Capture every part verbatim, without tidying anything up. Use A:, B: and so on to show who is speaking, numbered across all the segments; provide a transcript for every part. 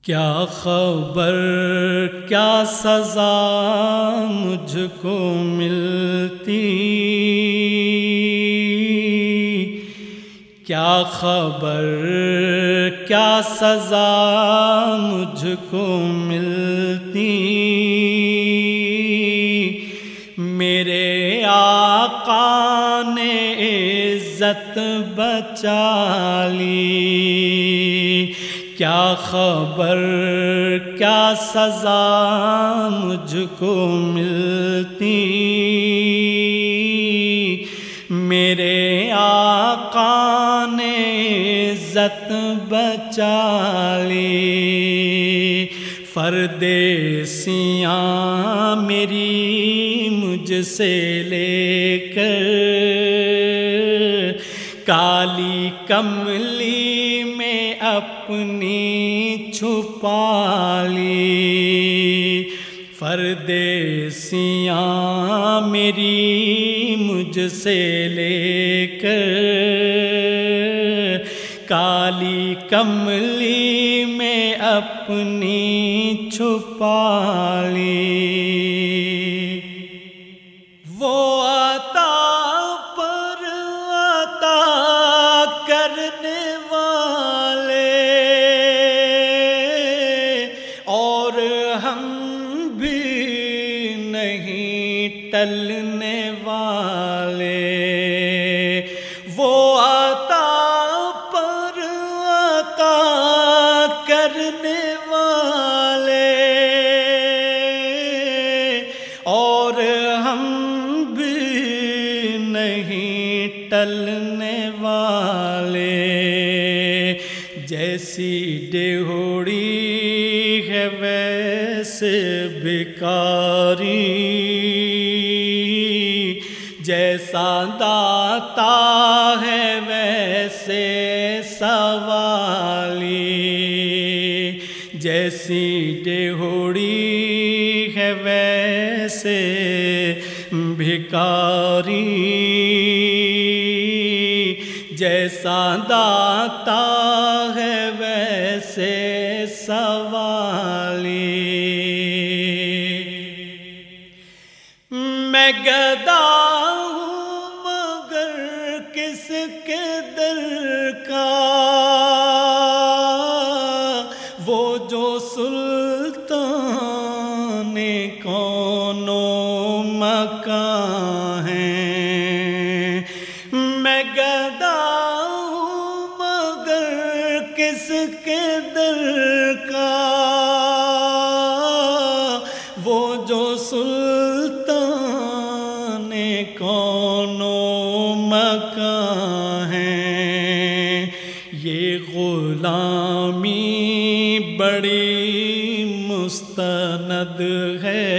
A: کیا خبر کیا سزا مجھ کو ملتی، کیا خبر کیا سزا مجھ کو ملتی، میرے آقا نے عزت بچا لی، کیا خبر کیا سزا مجھ کو ملتی، میرے آقا نے عزت بچا لی، پردیسیاں میری مجھ سے لے کر کالی کملی میں اپنی چھپا لی، پردیسیاں میری مجھ سے لے کر کالی کملی میں اپنی چھپا لی، وہ عطا پر عطا کرنے والے اور ہم بھی نہیں ٹلنے والے، وہ عطا پر عطا کرنے والے اور ہم بھی نہیں ٹلنے والے، جیسی ڈیہوڑی ہے ویسے بھکاری، جیسا داتا ہے ویسے سوالی، جیسی ڈیہوڑی ہے ویسے بھکاری، جیسا داتا ہے ویسے سوالی، میں گدا ہوں مگر کس کے در کا، وہ جو سلطان کون و مکان ہیں، میں گدا ہوں مگر کس کے در کا، وہ جو سلطان کون و مکان ہیں، یہ غلامی بڑی مستند ہے،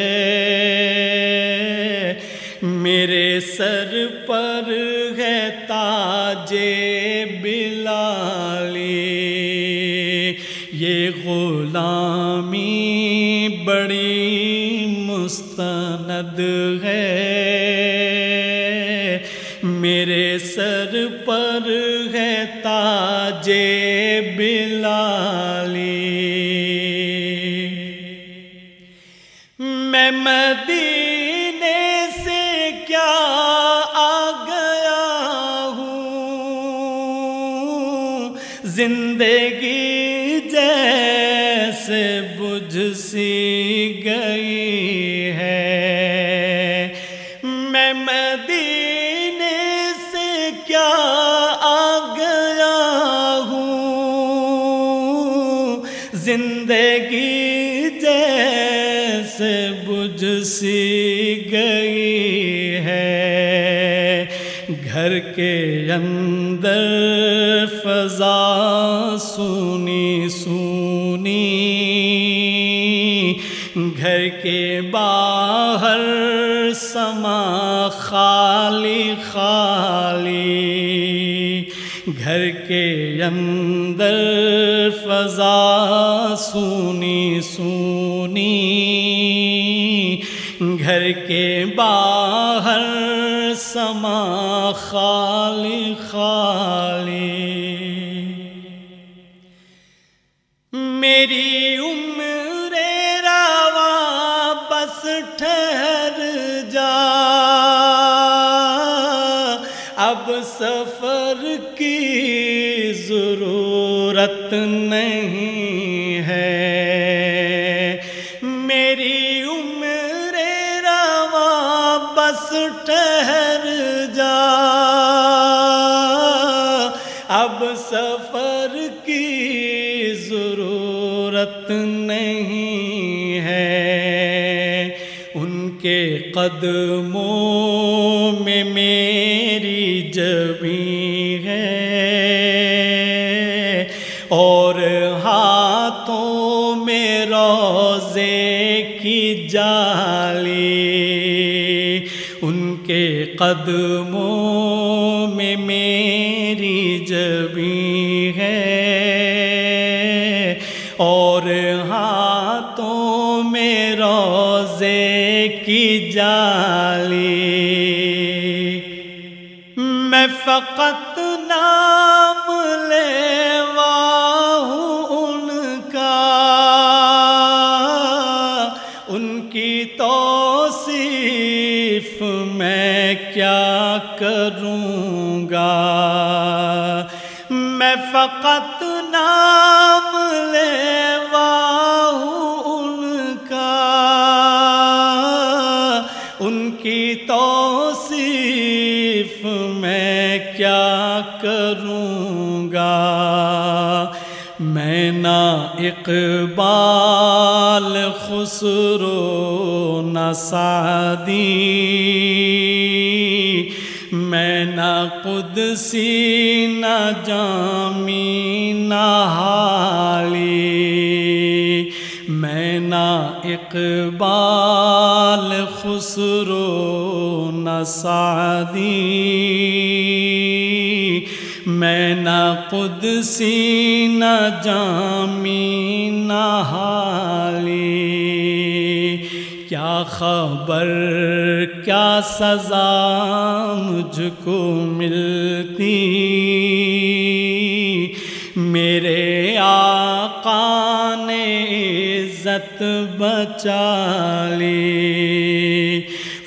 A: میرے سر پر ہے تاج بلالی، یہ غلامی بڑی مستند ہے، میرے سر پر ہے تاج بلالی، میں مدینے سے کیا آ گیا ہوں، زندگی جیسے بجھ سی گئی ہے، میں مدینے سے کیا آ گیا ہوں، زندگی جیسے بجھ سی گئی ہے، گھر کے اندر فضا سونی سونی، گھر کے باہر سما خالی خالی، گھر کے اندر فضا سونی سونی، گھر کے باہر سما خالی خالی، میری سفر کی ضرورت نہیں ہے، میری عمر رواں بس ٹھہر جا، اب سفر کی ضرورت نہیں ہے، ان کے قدموں میں میری جبیں ہے اور ہاتھوں میں روضے کی جالی، ان کے قدموں میں میری جبیں ہے اور ہاتھوں میں روضے کی جالی، میں فقط نام لیوا ہوں ان کا، ان کی توصیف میں کیا کروں گا، میں فقط نام لیوا ہوں ان کا، ان کی توصیف میں کیا کروں گا، میں نہ اقبال خسرو نہ سعدی، میں نہ قدسی نہ جامی نہ حالی، میں نہ اقبال خسرو نہ سعدی، میں نہ قدسی نہ جامی نہ حالی، کیا خبر کیا سزا مجھ کو ملتی، میرے آقا نے عزت بچا لی،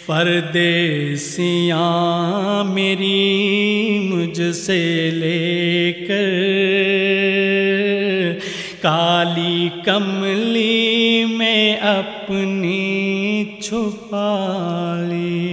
A: پردیسیاں میری مجھ سے لے کر کالی کملی میں اپنی چھپا لی۔